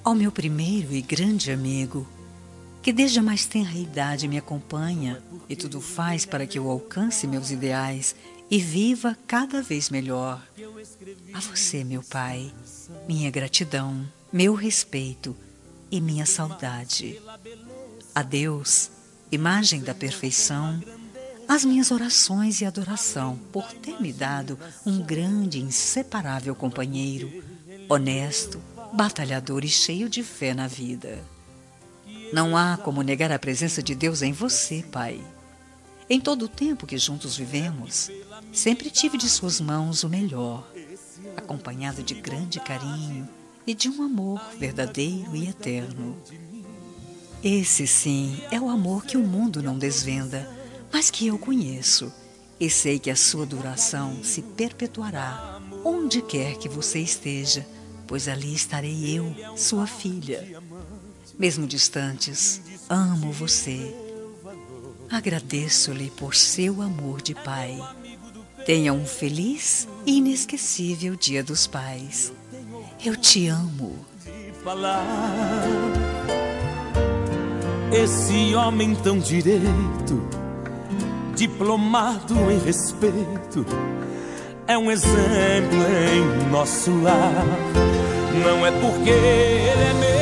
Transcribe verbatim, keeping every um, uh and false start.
Ao meu primeiro e grande amigo, que desde a mais tenra idade me acompanha e tudo faz para que eu alcance meus ideais e viva cada vez melhor. A você, meu pai, minha gratidão, meu respeito e minha saudade. A Deus, imagem da perfeição, as minhas orações e adoração por ter me dado um grande e inseparável companheiro, honesto, batalhador e cheio de fé na vida. Não há como negar a presença de Deus em você, pai. Em todo o tempo que juntos vivemos, sempre tive de suas mãos o melhor, acompanhado de grande carinho e de um amor verdadeiro e eterno. Esse, sim, é o amor que o mundo não desvenda, mas que eu conheço, e sei que a sua duração se perpetuará onde quer que você esteja, pois ali estarei eu, sua filha. Mesmo distantes, amo você. Agradeço-lhe por seu amor de pai. Tenha um feliz e inesquecível Dia dos Pais. Eu te amo. Esse homem tão direito, diplomado em respeito, é um exemplo em nosso lar. Não é porque ele é meu